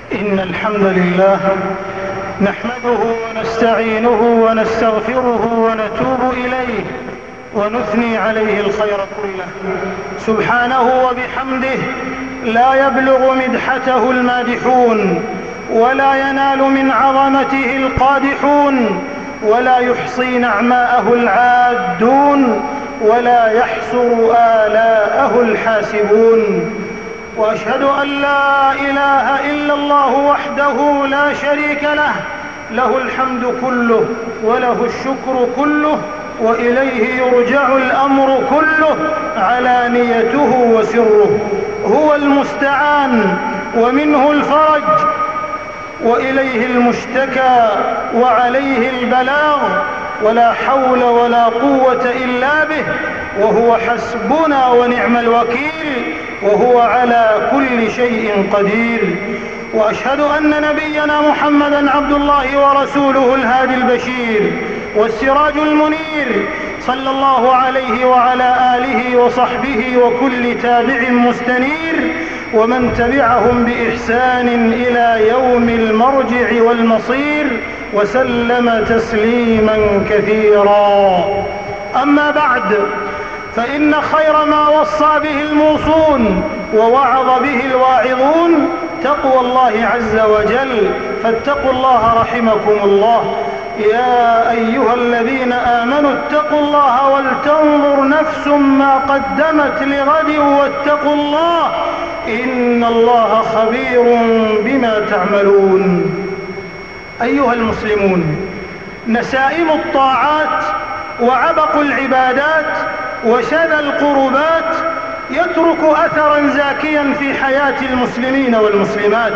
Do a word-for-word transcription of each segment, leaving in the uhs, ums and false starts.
إن الحمد لله نحمده ونستعينه ونستغفره ونتوب إليه ونثني عليه الخير كله سبحانه وبحمده. لا يبلغ مدحته المادحون، ولا ينال من عظمته القادحون، ولا يحصي نعماءه العادون، ولا يحصر آلاءه الحاسبون. وأشهد أن لا إله إلا الله وحده لا شريك له، له الحمد كله وله الشكر كله، وإليه يرجع الأمر كله، علانيته وسره. هو المستعان ومنه الفرج، وإليه المشتكى وعليه البلاغ، ولا حول ولا قوة إلا به، وهو حسبنا ونعم الوكيل، وهو على كل شيء قدير. وأشهد أن نبينا محمدا عبد الله ورسوله الهادي البشير والسراج المنير، صلى الله عليه وعلى آله وصحبه وكل تابع مستنير، ومن تبعهم بإحسان إلى يوم المرجع والمصير، وسلم تسليما كثيرا. أما بعد، فإن خير ما وصى به الموصون ووعظ به الواعظون تقوى الله عز وجل، فاتقوا الله رحمكم الله. يا أيها الذين آمنوا اتقوا الله ولتنظر نفس ما قدمت لغد، واتقوا الله إن الله خبير بما تعملون. أيها المسلمون، نسائم الطاعات وعبق العبادات وشذى القربات يترك أثرا زاكيا في حياة المسلمين والمسلمات،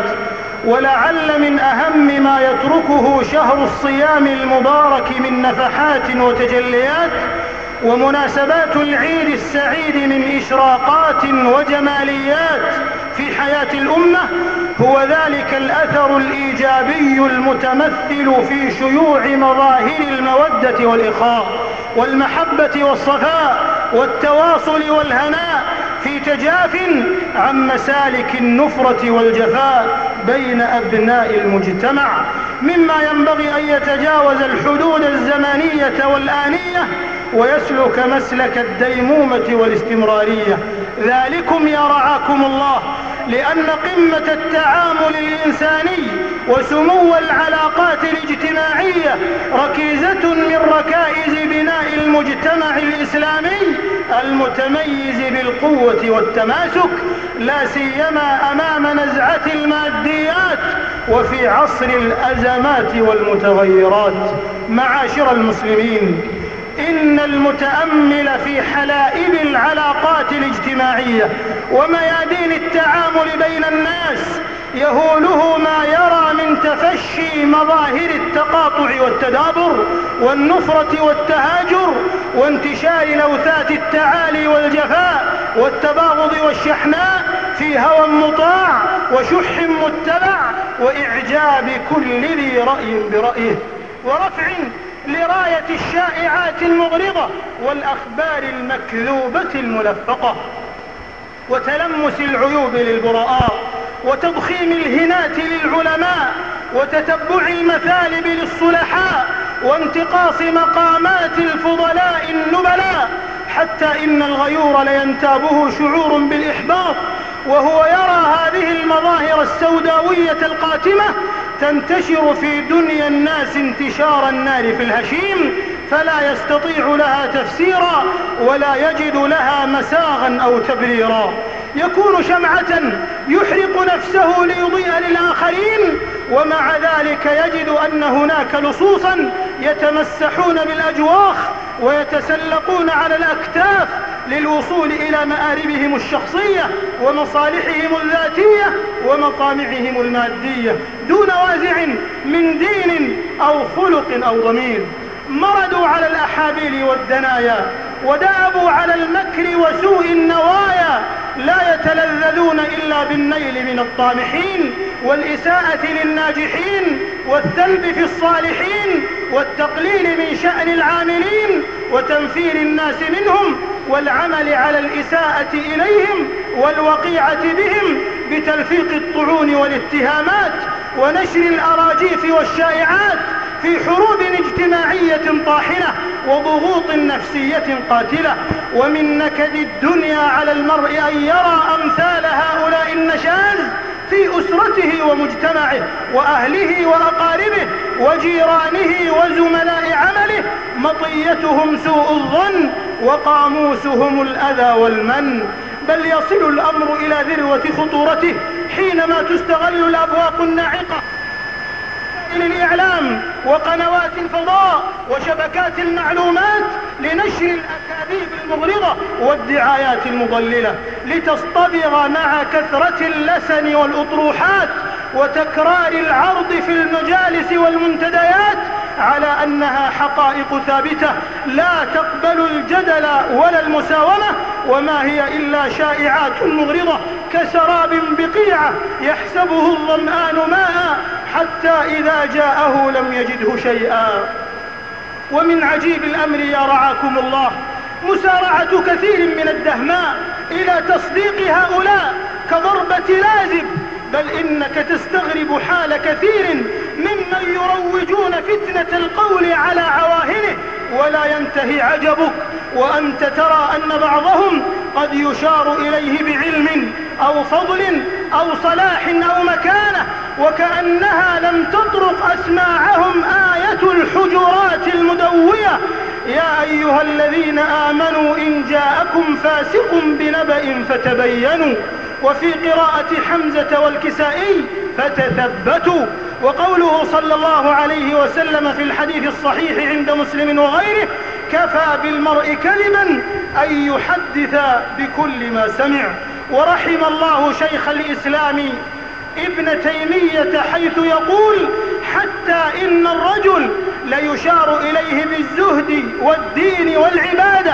ولعل من أهم ما يتركه شهر الصيام المبارك من نفحات وتجليات ومناسبات العيد السعيد من إشراقات وجماليات في حياة الأمة، هو ذلك الأثر الإيجابي المتمثل في شيوع مظاهر المودة والإخاء والمحبة والصفاء والتواصل والهناء، في تجاف عن مسالك النفرة والجفاء بين أبناء المجتمع، مما ينبغي أن يتجاوز الحدود الزمنية والآنية ويسلك مسلك الديمومة والاستمرارية. ذلكم يا رعاكم الله لأن قمة التعامل الإنساني وسمو العلاقات الاجتماعية ركيزة من ركائز بناء المجتمع الإسلامي المتميز بالقوة والتماسك، لا سيما أمام نزعة الماديات وفي عصر الأزمات والمتغيرات. معاشر المسلمين، إن المتأمل في حلائب العلاقات الاجتماعية وميادين التعامل بين الناس يهوله ما يرى من تفشي مظاهر التقاطع والتدابر والنفرة والتهاجر وانتشار لوثات التعالي والجفاء والتباغض والشحناء في هوى مطاع وشح متبع وإعجاب كل ذي رأي برأيه ورفع لراية الشائعات المغرضة والأخبار المكذوبة الملفقة وتلمس العيوب للبراء وتضخيم الهنات للعلماء وتتبع المثالب للصلحاء وانتقاص مقامات الفضلاء النبلاء، حتى إن الغيور لينتابه شعور بالإحباط وهو يرى هذه المظاهر السوداوية القاتمة تنتشر في دنيا الناس انتشار النار في الهشيم، فلا يستطيع لها تفسيرا ولا يجد لها مساغا أو تبريرا. يكون شمعة يحرق نفسه ليضيء للآخرين، ومع ذلك يجد أن هناك لصوصا يتمسحون بالأجواخ ويتسلقون على الأكتاف للوصول إلى مآربهم الشخصية ومصالحهم الذاتية ومطامعهم المادية دون وازع من دين أو خلق أو ضمير. مردوا على الأحابيل والدنايا ودابوا على المكر وسوء النوايا، لا يتلذذون إلا بالنيل من الطامحين والإساءة للناجحين والذنب في الصالحين والتقليل من شأن العاملين وتنفير الناس منهم والعمل على الإساءة إليهم والوقيعة بهم بتلفيق الطعون والاتهامات ونشر الأراجيف والشائعات في حروب اجتماعية طاحنة وضغوط نفسية قاتلة. ومن نكد الدنيا على المرء أن يرى أمثال هؤلاء النشاز في أسرته ومجتمعه وأهله وأقاربه وجيرانه وزملاء عمله مطيتهم سوء الظن وقاموسهم الأذى والمن. بل يصل الأمر إلى ذروة خطورته حينما تستغل الأبواق الناعقة الإعلام وقنوات الفضاء وشبكات المعلومات لنشر الأكاذيب المغرضة والدعايات المضللة لتصطبغ مع كثرة اللسن والأطروحات وتكرار العرض في المجالس والمنتديات على أنها حقائق ثابتة لا تقبل الجدل ولا المساومة، وما هي إلا شائعات مغرضة كسراب بقيعة يحسبه الظمآن ماء حتى إذا جاءه لم يجده شيئا. ومن عجيب الأمر يا رعاكم الله مسارعة كثير من الدهماء إلى تصديق هؤلاء كضربة لازم، بل إنك تستغرب حال كثير ممن يروجون فتنة القول على عواهنه ولا ينتهي عجبك وأنت ترى أن بعضهم قد يشار إليه بعلم أو فضل أو صلاح أو مكانة وكأنها لم تطرق أسماعهم آية الحجرات المدوية: يا أيها الذين آمنوا إن جاءكم فاسق بنبأ فتبينوا. وفي قراءة حمزة والكسائي فتثبتوا. وقوله صلى الله عليه وسلم في الحديث الصحيح عند مسلم وغيره: كفى بالمرء كذبا أن يحدث بكل ما سمع. ورحم الله شيخ الإسلام ابن تيمية حيث يقول: حتى إن الرجل ليشار إليه بالزهد والدين والعبادة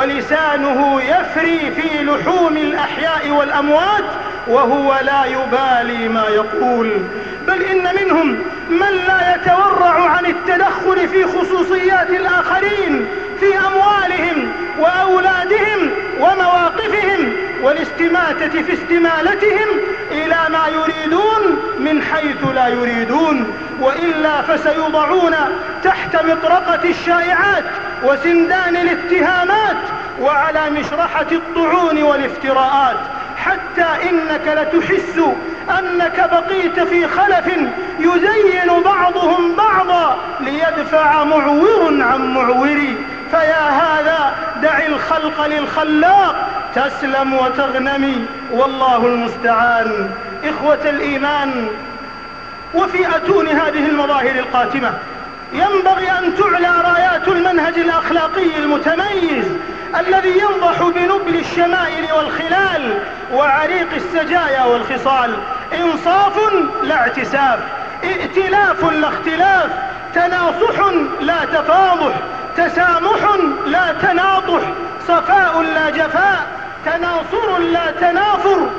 ولسانه يفري في لحوم الأحياء والأموات وهو لا يبالي ما يقول. بل إن منهم من لا يتورع عن التدخل في خصوصيات الآخرين في أموالهم وأولادهم ومواقفهم والاستماتة في استمالتهم إلى ما يريدون من حيث لا يريدون، وإلا فسيوضعون تحت مطرقة الشائعات وسندان الاتهامات وعلى مشرحة الطعون والافتراءات، حتى إنك لتحس أنك بقيت في خلف يزين بعضهم بعضا ليدفع معور عن معور. فيا هذا دع الخلق للخلاق تسلم وتغنمي والله المستعان. إخوة الإيمان، وفي أتون هذه المظاهر القاتمة ينبغي أن تعلى رايات المنهج الأخلاقي المتميز الذي ينضح بنبل الشمائل والخلال وعريق السجايا والخصال: إنصاف لا اعتساف، ائتلاف لا اختلاف، تناصح لا تفاضح، تسامح لا تناطح، صفاء لا جفاء، تناصر لا تنافر،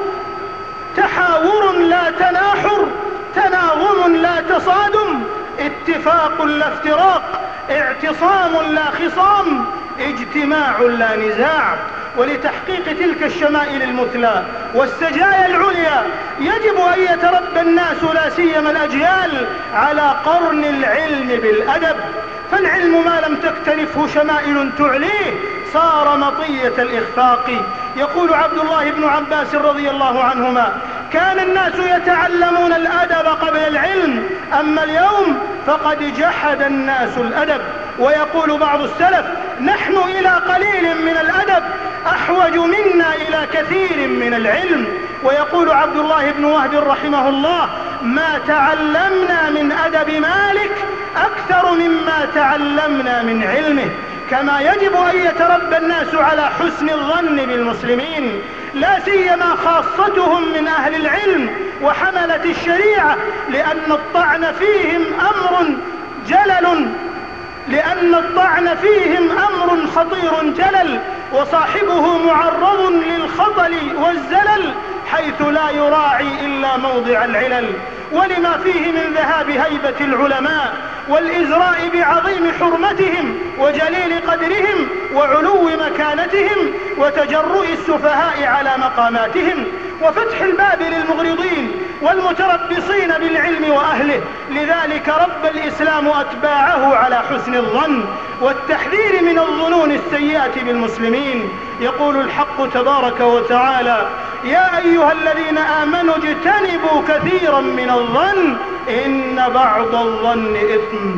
تحاور لا تناحر، تناغم لا تصادم، اتفاق لا افتراق، اعتصام لا خصام، اجتماع لا نزاع. ولتحقيق تلك الشمائل المثلى والسجايا العليا يجب أن يتربى الناس لا سيما الأجيال على قرن العلم بالأدب، فالعلم ما لم تكتنفه شمائل تعليه صار مطية الإخفاق. يقول عبد الله بن عباس رضي الله عنهما: كان الناس يتعلمون الأدب قبل العلم، أما اليوم فقد جحد الناس الأدب. ويقول بعض السلف: نحن إلى قليل من الأدب أحوج منا إلى كثير من العلم. ويقول عبد الله بن وهب رحمه الله: ما تعلمنا من أدب مالك أكثر مما تعلمنا من علمه. كما يجب أن يتربى الناس على حسن الظن بالمسلمين، لا سيما خاصتهم من أهل العلم وحملة الشريعة، لأن الطعن فيهم أمر جلل لأن الطعن فيهم أمر خطير جلل، وصاحبه معرض للخطل والزلل حيث لا يراعي إلا موضع العلل، ولما فيه من ذهاب هيبة العلماء والإزراء بعظيم حرمتهم وجليل قدرهم وعلو مكانتهم وتجرؤ السفهاء على مقاماتهم. وفتح الباب للمغرضين والمتربصين بالعلم وأهله. لذلك رب الإسلام أتباعه على حسن الظن والتحذير من الظنون السيئة بالمسلمين. يقول الحق تبارك وتعالى: يا أيها الذين آمنوا اجتنبوا كثيرا من الظن إن بعض الظن إثم.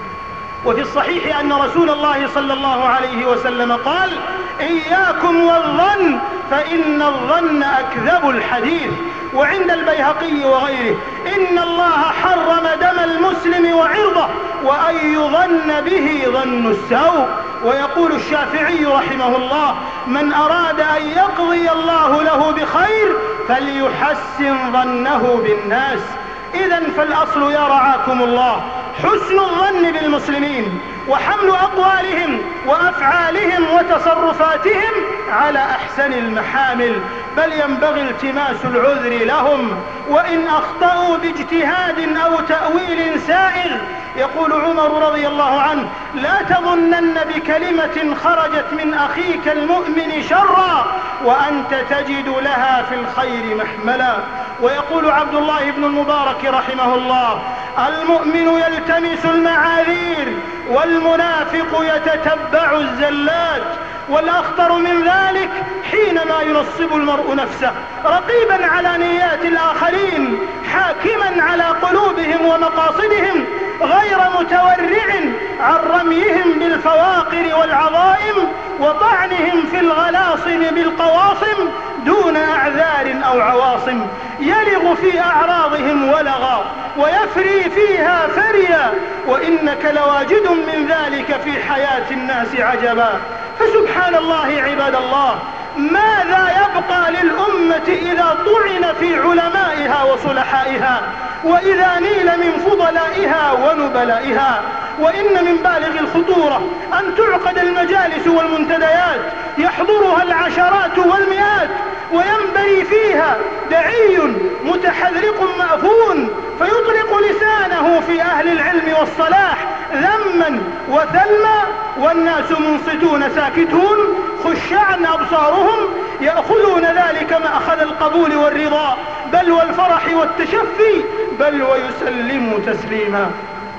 وفي الصحيح أن رسول الله صلى الله عليه وسلم قال: إياكم والظن فإن الظن أكذب الحديث. وعند البيهقي وغيره: إن الله حرم دم المسلم وعرضه وأن يظن به ظن السوء. ويقول الشافعي رحمه الله: من أراد أن يقضي الله له بخير فليحسن ظنه بالناس. إذن فالأصل يا رعاكم الله حسن الظن بالمسلمين وحمل أقوالهم وأفعالهم وتصرفاتهم على أحسن المحامل، بل ينبغي التماس العذر لهم وإن أخطأوا باجتهاد أو تأويل سائغ. يقول عمر رضي الله عنه: لا تظنن بكلمة خرجت من أخيك المؤمن شرا وأنت تجد لها في الخير محملا. ويقول عبد الله بن المبارك رحمه الله: المؤمن يلتمس المعاذير والمنافق يتتبع الزلات. والأخطر من ذلك حينما ينصب المرء نفسه رقيبا على نيات الآخرين حاكما على قلوبهم ومقاصدهم غير متورع عن رميهم بالفواقر والعظائم وطعنهم في الغلاصم بالقواصم دون أعذار أو عواصم، يلغ في أعراضهم ولغا ويفري فيها فريا، وإنك لواجد من ذلك في حياة الناس عجبا. فسبحان الله عباد الله، ماذا يبقى للأمة إذا طعن في علمائها وصلحائها وإذا نيل من فضلائها ونبلائها؟ وإن من بالغ الخطورة أن تعقد المجالس والمنتديات يحضرها العشرات والمئات وينبري فيها دعي متحذرق مأفون فيطلق لسانه في أهل العلم والصلاح ذما وثلما، والناس منصتون ساكتون خشعا أبصارهم يأخذون ذلك مأخذ القبول والرضا بل والفرح والتشفي بل ويسلموا تسليما.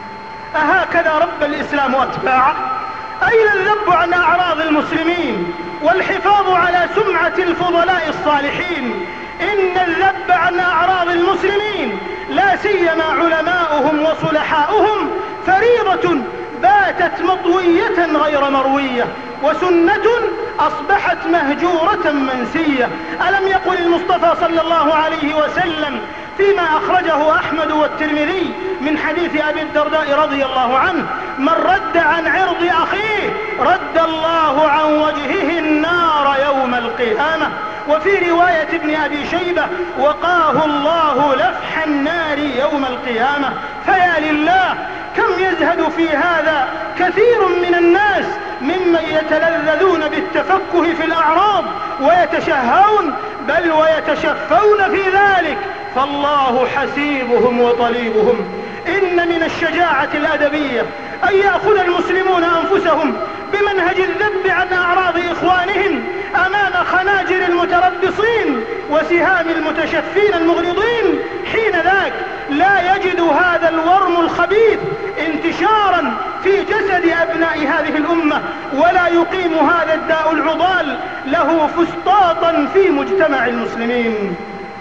أهكذا رب الإسلام أتباعه؟ أين الذب عن أعراض المسلمين والحفاظ على سمعة الفضلاء الصالحين؟ إن الذب عن أعراض المسلمين لا سيما علماؤهم وصلحاؤهم فريضة باتت مطوية غير مروية وسنة أصبحت مهجورة منسية. ألم يقل المصطفى صلى الله عليه وسلم فيما أخرجه أحمد والترمذي من حديث أبي الدرداء رضي الله عنه: من رد عن عرض أخيه رد الله عن وجهه النار يوم القيامة. وفي رواية ابن أبي شيبة: وقاه الله لفح النار يوم القيامة. فيا لله كم يزهد في هذا كثير من الناس ممن يتلذذون بالتفكه في الأعراض ويتشهون بل ويتشفون في ذلك، فالله حسيبهم وطليبهم. إن من الشجاعة الأدبية أن يأخذ المسلمون أنفسهم بمنهج الذب عن أعراض إخوانهم أمام خناجر المتربصين وسهام المتشفين المغرضين. حين ذاك لا يجد هذا الورم الخبيث انتشارا في جسد أبناء هذه الأمة ولا يقيم هذا الداء العضال له فسطاطا في مجتمع المسلمين.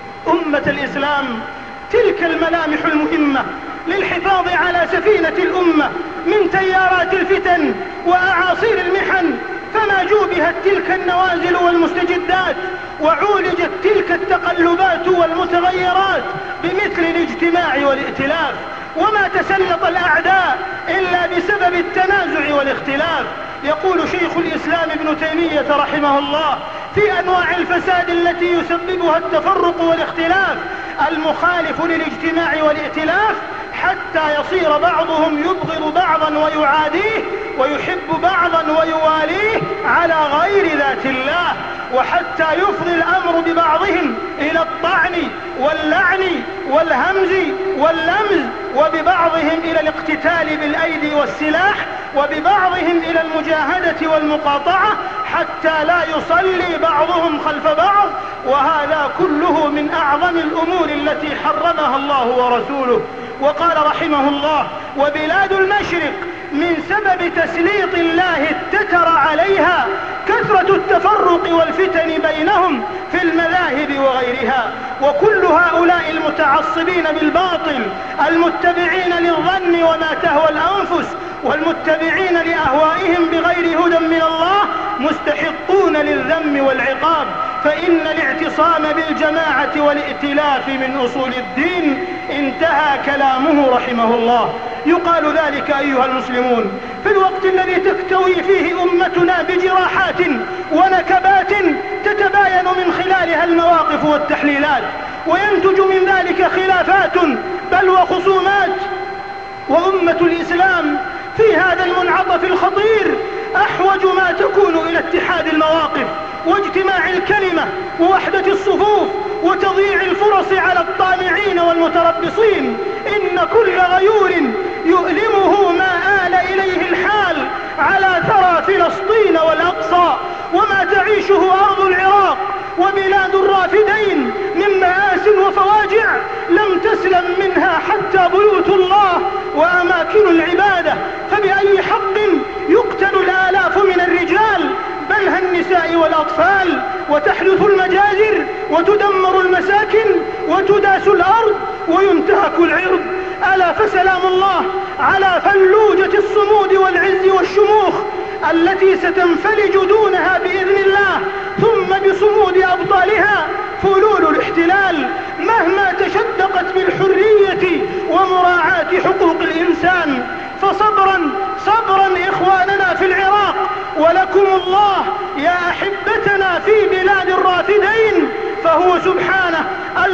أمة الإسلام، تلك الملامح المهمة للحفاظ على سفينة الأمة من تيارات الفتن وأعاصير المحن، فما جوبهت تلك النوازل والمستجدات وعولجت تلك التقلبات والمتغيرات بمثل الاجتماع والائتلاف، وما تسلط الأعداء إلا بسبب التنازع والاختلاف. يقول شيخ الإسلام ابن تيمية رحمه الله في أنواع الفساد التي يسببها التفرق والاختلاف: المخالف للاجتماع والائتلاف حتى يصير بعضهم يبغض بعضا ويعاديه ويحب بعضا ويواليه على غير ذات الله. وحتى يفضي الأمر ببعضهم إلى الطعن واللعن والهمز واللمز، وببعضهم إلى الاقتتال بالأيدي والسلاح، وببعضهم إلى المجاهدة والمقاطعة، حتى لا يصلي بعضهم خلف بعض. وهذا كله من أعظم الأمور التي حرمها الله ورسوله. وقال رحمه الله: وبلاد المشرق من سبب تسليط الله اتتر عليها كثرة التفرق والفتن بينهم في المذاهب وغيرها. وكل هؤلاء المتعصبين بالباطل المتبعين للظن وما تهوى الأنفس والمتبعين لأهوائهم بغير هدى من الله مستحقون للذم والعقاب، فإن الاعتصام بالجماعة والائتلاف من أصول الدين. انتهى كلامه رحمه الله. يقال ذلك أيها المسلمون في الوقت الذي تكتوي فيه أمتنا بجراحات ونكبات تتباين من خلالها المواقف والتحليلات، وينتج من ذلك خلافات بل وخصومات. وأمة الإسلام في هذا المنعطف الخطير أحوج ما تكون إلى اتحاد المواقف واجتماع الكلمة ووحدة الصفوف وتضييع الفرص على الطامعين والمتربصين. إن كل غيور يؤلمه ما آل إليه الحال على ثرى فلسطين والأقصى وما تعيشه أرض العراق وبلاد الرافدين من مآس وفواجع لم تسلم منها حتى بيوت الله وأماكن العبادة. فبأي حق يقتل الآلاف من الرجال بل النساء والأطفال، وتحدث المجازر وتدمر المساكن وتداس الأرض وينتهك العرض؟ ألا فسلام الله على فلوجة الصمود والعز والشموخ التي ستنفلج دونها بإذن الله، ثم بصمود أبطالها فلول الاحتلال مهما تشدقت بالحرية ومراعاة حقوق الإنسان. فصبرا صبرا إخواننا في العراق، ولكم الله يا أحبتنا في بلاد الرافدين، فهو سبحانه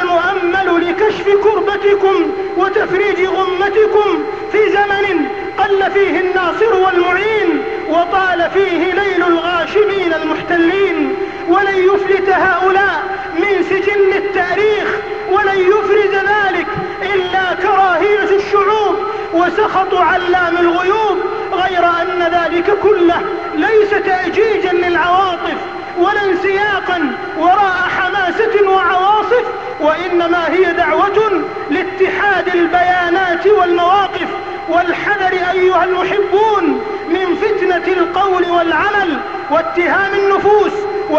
المؤمل لكشف كربتكم وتفريج غمتكم في زمن قل فيه الناصر والمعين وطال فيه ليل الغاشمين المحتلين. ولن يفلت هؤلاء من سجل التاريخ ولن يفرز ذلك إلا كراهية الشعوب وسخط علام الغيوب، غير أن ذلك كله ليس تأجيجا للعواطف ولا انسياقا وراء حماسة وعواصف، وإنما هي دعوة لاتحاد البيانات والمواقف والحذر أيها المحبون من فتنة القول والعمل واتهام النفوس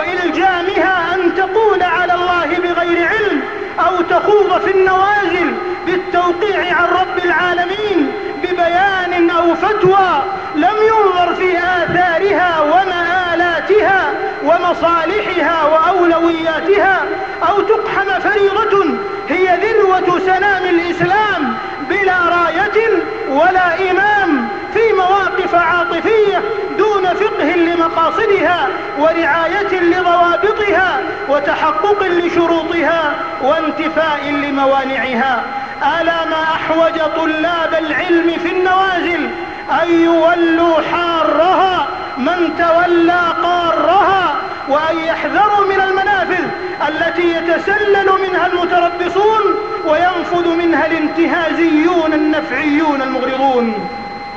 وإلجامها أن تقول على الله بغير علم أو تخوض في النوازل بالتوقيع عن رب العالمين ببيان أو فتوى لم ينظر في آثارها ومآلاتها ومصالحها وأولوياتها، أو تقحم فريضة هي ذروة سنام الإسلام بلا راية ولا إمام في مواقف عاطفية دون فقه لمقاصدها ورعاية لضوابطها وتحقق لشروطها وانتفاء لموانعها. ألا ما أحوج طلاب العلم في النوازل أن يولوا حارها من تولى قارها، وأن يحذروا من المنافذ التي يتسلل منها المتربصون وينفذ منها الانتهازيون النفعيون المغرضون.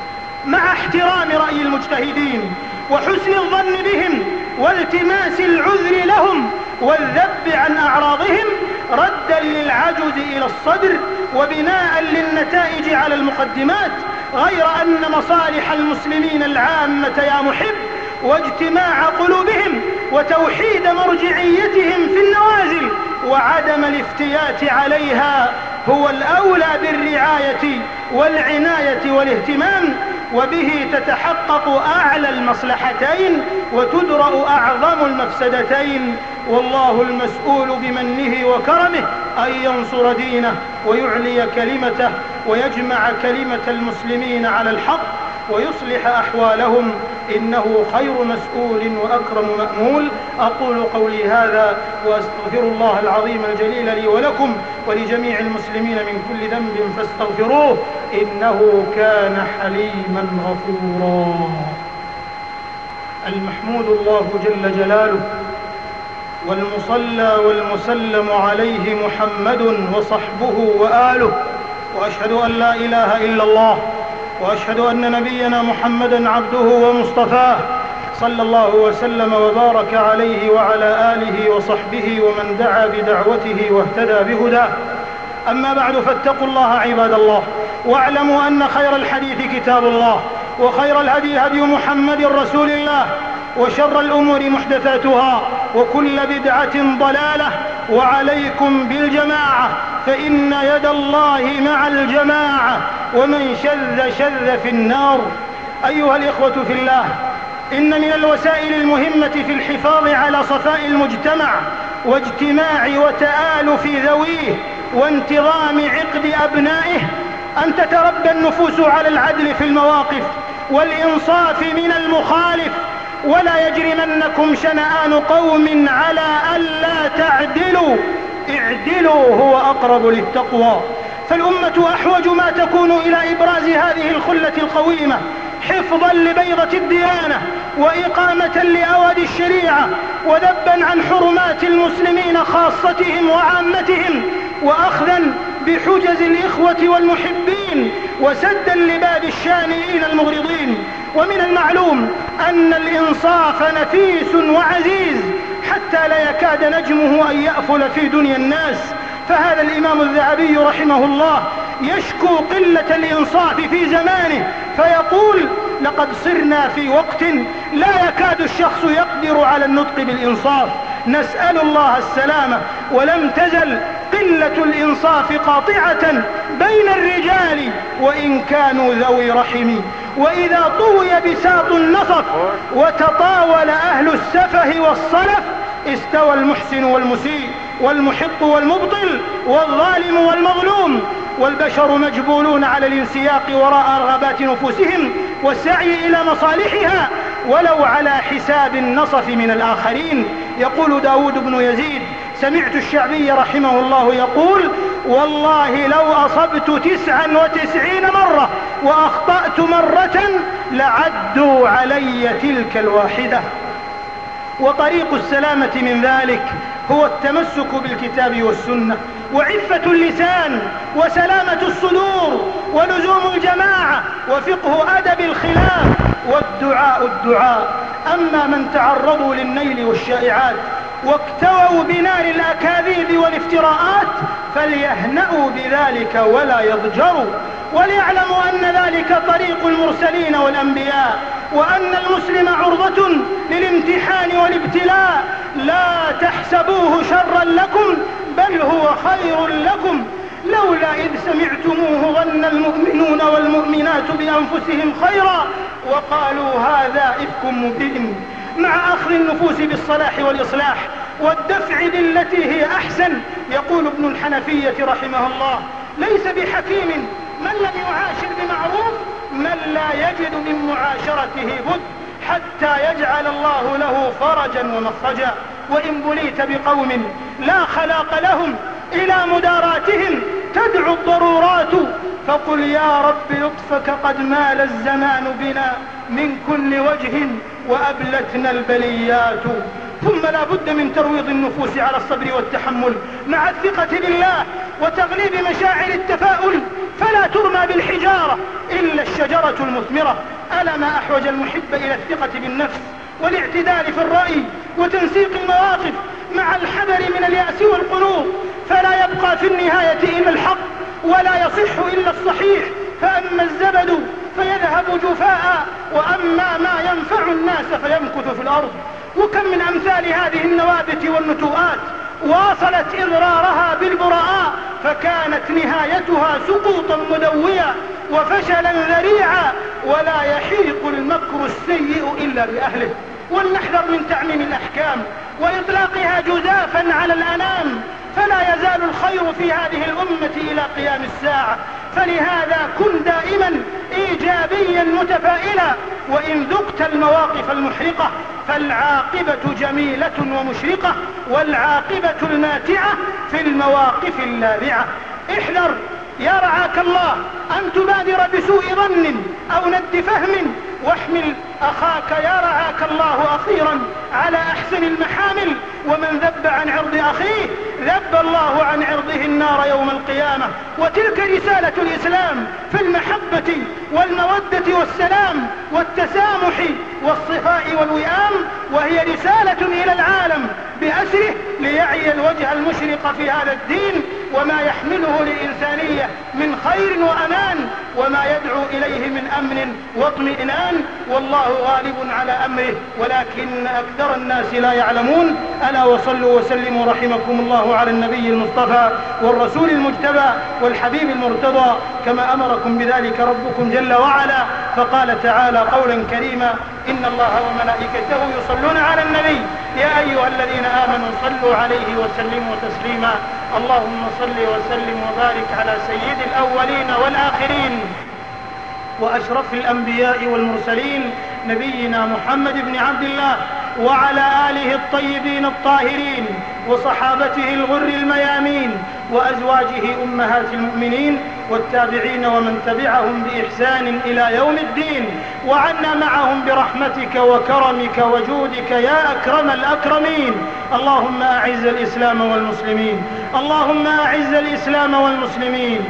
مع احترام رأي المجتهدين وحسن الظن بهم والتماس العذر لهم والذب عن أعراضهم ردا للعجز إلى الصدر وبناء للنتائج على المقدمات، غير أن مصالح المسلمين العامة يا محب واجتماع قلوبهم وتوحيد مرجعيتهم في النوازل وعدم الافتيات عليها هو الأولى بالرعاية والعناية والاهتمام، وبه تتحقق أعلى المصلحتين وتدرأ أعظم المفسدتين. والله المسؤول بمنه وكرمه أن ينصر دينه ويعلي كلمته ويجمع كلمة المسلمين على الحق ويصلح أحوالهم، إنه خير مسؤول وأكرم مأمول. أقول قولي هذا وأستغفر الله العظيم الجليل لي ولكم ولجميع المسلمين من كل ذنب فاستغفروه إنه كان حليما غفورا. المحمود الله جل جلاله والمصلى والمسلم عليه محمد وصحبه وآله، وأشهد أن لا إله إلا الله، وأشهد أن نبينا محمدا عبده ومصطفاه، صلى الله وسلم وبارك عليه وعلى آله وصحبه ومن دعا بدعوته واهتدى بهداه. أما بعد، فاتقوا الله عباد الله، واعلموا أن خير الحديث كتاب الله، وخير الهدي هدي محمد رسول الله، وشر الأمور محدثاتها، وكل بدعة ضلالة، وعليكم بالجماعة فإن يد الله مع الجماعة، ومن شذ شذ في النار. أيها الإخوة في الله، إن من الوسائل المهمة في الحفاظ على صفاء المجتمع واجتماع وتآلف ذويه وانتظام عقد أبنائه أن تتربى النفوس على العدل في المواقف والإنصاف من المخالف، ولا يجرمنكم شنآن قوم على ألا تعدلوا، اعدلوا هو أقرب للتقوى. فالأمة أحوج ما تكون إلى إبراز هذه الخلة القويمة، حفظا لبيضة الديانة، وإقامة لأواد الشريعة، وذبا عن حرمات المسلمين خاصتهم وعامتهم، وأخذا بحجز الإخوة والمحبين، وسدا لباب الشانئين المغرضين. ومن المعلوم أن الإنصاف نفيس وعزيز حتى لا يكاد نجمه أن يأفل في دنيا الناس. فهذا الإمام الذهبي رحمه الله يشكو قلة الإنصاف في زمانه، فيقول: لقد صرنا في وقت لا يكاد الشخص يقدر على النطق بالإنصاف، نسأل الله السلامة. ولم تزل قلة الإنصاف قاطعة بين الرجال وإن كانوا ذوي رحم، وإذا طوي بساط النصف وتطاول أهل السفه والصلف استوى المحسن والمسيء، والمحق والمبطل، والظالم والمظلوم. والبشر مجبولون على الانسياق وراء رغبات نفوسهم والسعي إلى مصالحها ولو على حساب النصف من الآخرين. يقول داود بن يزيد: سمعت الشعبي رحمه الله يقول: والله لو أصبت تسعا وتسعين مرة وأخطأت مرة لعدوا علي تلك الواحدة. وطريق السلامة من ذلك هو التمسك بالكتاب والسنة، وعفة اللسان، وسلامة الصدور، ولزوم الجماعة، وفقه أدب الخلاف، والدعاء الدعاء. أما من تعرضوا للنيل والشائعات واكتووا بنار الأكاذيب والافتراءات فليهنأوا بذلك ولا يضجروا، وليعلموا أن ذلك طريق المرسلين والأنبياء، وأن المسلم عرضة للامتحان والابتلاء. لا تحسبوه شرا لكم بل هو خير لكم، لولا إذ سمعتموه ظن المؤمنون والمؤمنات بأنفسهم خيرا وقالوا هذا إفك مبين. مع أخذ النفوس بالصلاح والإصلاح والدفع بالتي هي أحسن، يقول ابن الحنفية رحمه الله: ليس بحكيم من لم يعاشر بمعروف من لا يجد من معاشرته بد، حتى يجعل الله له فرجا ومخرجا. وإن بليت بقوم لا خلاق لهم إلى مداراتهم تدعو الضرورات، فقل يا رب لطفك قد مال الزمان بنا من كل وجه وأبلتنا البليات. ثم لا بد من ترويض النفوس على الصبر والتحمل مع الثقة بالله وتغليب مشاعر التفاؤل، فلا ترمى بالحجارة إلا الشجرة المثمرة. ألا ما أحوج المحب إلى الثقة بالنفس والاعتدال في الرأي وتنسيق المواقف مع الحذر من اليأس والقنوط، فلا يبقى في النهاية إلا الحق ولا يصح إلا الصحيح. فأما الزبد فيذهب جفاء، وأما ما ينفع الناس فيمكث في الأرض. وكم من أمثال هذه النوابت والنتوءات واصلت إضرارها بالبراء، فكانت نهايتها سقوطا مدويا وفشلا ذريعا، ولا يحيق المكر السيء إلا بأهله. ولنحذر من تعميم الأحكام وإطلاقها جزافا على الأنام، فلا يزال الخير في هذه الأمة إلى قيام الساعة. فلهذا كن دائما إيجابيا متفائلا، وإن ذقت المواقف المحرقة فالعاقبة جميلة ومشرقة، والعاقبة الماتعة في المواقف اللاذعة. احذر يا رعاك الله أن تبادر بسوء ظن أو ند فهم، واحمل أخاك يرعاك الله أخيرا على أحسن المحامل. ومن ذب عن عرض أخيه ذب الله عن عرضه النار يوم القيامة. وتلك رسالة الإسلام في المحبة والمودة والسلام والتسامح والصفاء والوئام، وهي رسالة إلى العالم بأسره ليعي الوجه المشرق في هذا الدين وما يحمله للإنسانية من خير وأمان وما يدعو إليه من أمن واطمئنان، والله غالب على أمره ولكن أكثر الناس لا يعلمون. ألا وصلوا وسلموا رحمكم الله على النبي المصطفى والرسول المجتبى والحبيب المرتضى كما أمركم بذلك ربكم جل وعلا، فقال تعالى قولا كريما: إن الله وملائكته يصلون على النبي يا أيها الذين آمنوا صلوا عليه وسلموا تسليما. اللهم صل وسلم وبارك على سيد الأولين والآخرين وأشرف الأنبياء والمرسلين نبينا محمد بن عبد الله وعلى آله الطيبين الطاهرين وصحابته الغر الميامين وأزواجه أمهات المؤمنين والتابعين ومن تبعهم بإحسان إلى يوم الدين، وعنا معهم برحمتك وكرمك وجودك يا أكرم الأكرمين. اللهم أعز الإسلام والمسلمين، اللهم أعز الإسلام والمسلمين،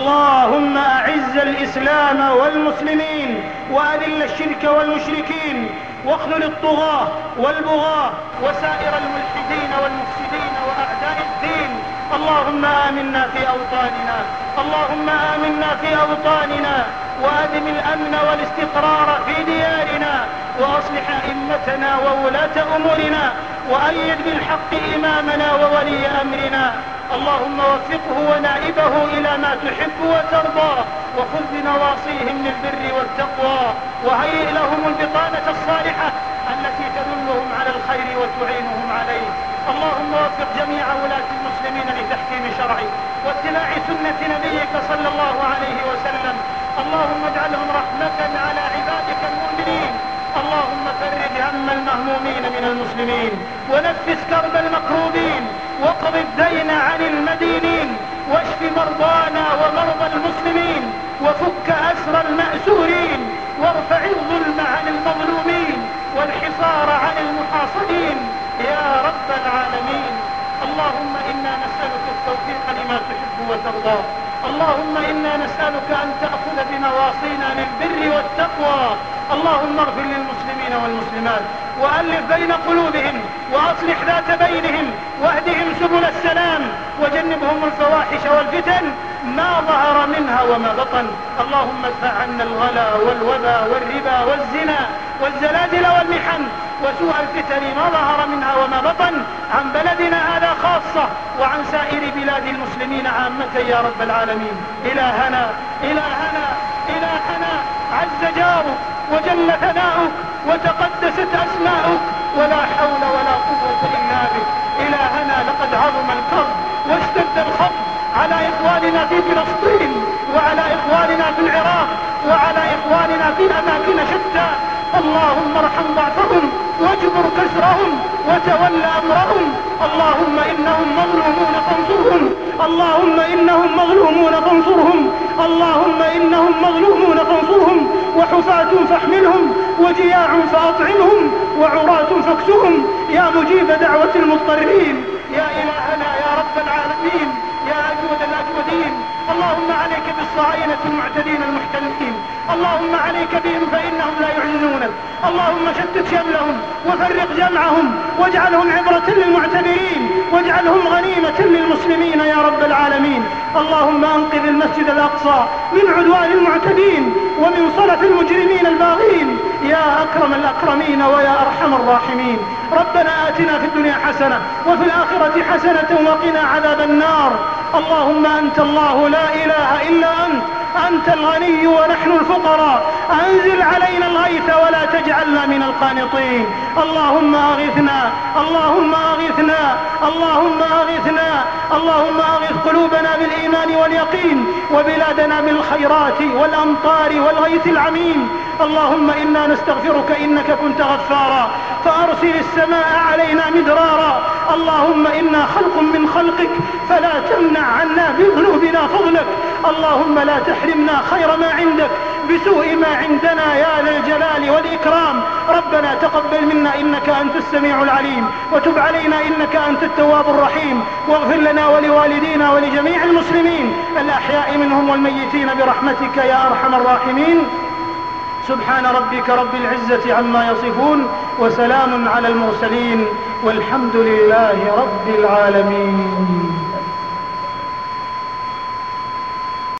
اللهم أعز الإسلام والمسلمين، وأذل الشرك والمشركين، واخذل الطغاة والبغاة وسائر الملحدين والمفسدين وأعداء الدين. اللهم آمنا في أوطاننا، اللهم آمنا في أوطاننا، وأدم الأمن والاستقرار في ديارنا، وأصلح أئمتنا وولاة أمورنا، وأيد بالحق إمامنا وولي أمرنا. اللهم وفقه ونائبه إلى ما تحب وترضى، وخذ بنواصيهم للبر والتقوى، وهيئ لهم البطانة الصالحة التي تدلهم على الخير وتعينهم عليه. اللهم وفق جميع ولاة المسلمين لتحكيم شرعك واتباع سنة نبيك صلى الله عليه وسلم. اللهم اجعلهم رحمة على عبادك المؤمنين. اللهم فرج هم المهمومين من المسلمين، ونفس كرب المكروبين، واقض الدين عن المدينين، واشف مرضانا ومرضى المسلمين، وفك أسر المأسورين، وارفع الظلم عن المظلومين والحصار عن المحاصرين يا رب العالمين. اللهم إنا نسألك التوفيق لما تحب وترضى. اللهم إنا نسألك أن تأخذ بنواصينا للبر والتقوى. اللهم اغفر للمسلمين والمسلمات، وألف بين قلوبهم، وأصلح ذات بينهم، واهدهم سبل السلام، وجنبهم الفواحش والفتن ما ظهر منها وما بطن. اللهم ادفع عنا الغلا والوبا والربا والزنا والزلازل والمحن وسوء الفتن ما ظهر منها وما بطن عن بلدنا هذا خاصة، وعن سائر بلاد المسلمين عامة يا رب العالمين. إلهنا إلهنا إلهنا عز جارك وجل ثناؤك وتقدست أسماؤك، ولا حول ولا قوة إلا بك. إلهنا لقد عظم الكرب واشتد الخط على إخواننا في فلسطين، وعلى إخواننا في العراق، وعلى إخواننا في أماكن شتى. اللهم ارحم ضعفهم واجبر كسرهم وتول أمرهم. اللهم إنهم مظلومون فانصرهم، اللهم إنهم مظلومون فانصرهم، اللهم إنهم مظلومون فانصرهم. وحفاة فاحملهم، وجياع فأطعمهم، وعراة فاكسهم يا مجيب دعوة المضطرين. يا إلهنا يا رب العالمين يا أجود الأجودين. اللهم عليك بالصهاينة المعتدين المحتلين، اللهم عليك بهم فإنهم لا يعلنونك. اللهم شتت شملهم وفرق جمعهم، واجعلهم عبرة للمعتبرين، واجعلهم غنيمة للمسلمين يا رب العالمين. اللهم أنقذ المسجد الأقصى من عدوان المعتدين ومن صلف المجرمين الباغين يا أكرم الأكرمين ويا أرحم الراحمين. ربنا آتنا في الدنيا حسنة وفي الآخرة حسنة وقنا عذاب النار. اللهم أنت الله لا إله إلا أنت، أنت الغني ونحن الفقراء. أنزل علينا الغيث ولا تجعلنا من القانطين. اللهم أغثنا، اللهم أغثنا، اللهم أغثنا، اللهم أغث قلوبنا بالإيمان واليقين، وبلادنا بالخيرات والأمطار والغيث العميم. اللهم إنا نستغفرك إنك كنت غفارا فأرسل السماء علينا مدرارا. اللهم إنا خلق من خلقك فلا تمنع عنا بذنوبنا فضلك. اللهم لا تحرمنا خير ما عندك بسوء ما عندنا يا ذا الجلال والإكرام. ربنا تقبل منا إنك أنت السميع العليم، وتب علينا إنك أنت التواب الرحيم، واغفر لنا ولوالدينا ولجميع المسلمين الأحياء منهم والميتين برحمتك يا أرحم الراحمين. سبحان ربك رب العزة عما يصفون، وسلام على المرسلين، والحمد لله رب العالمين.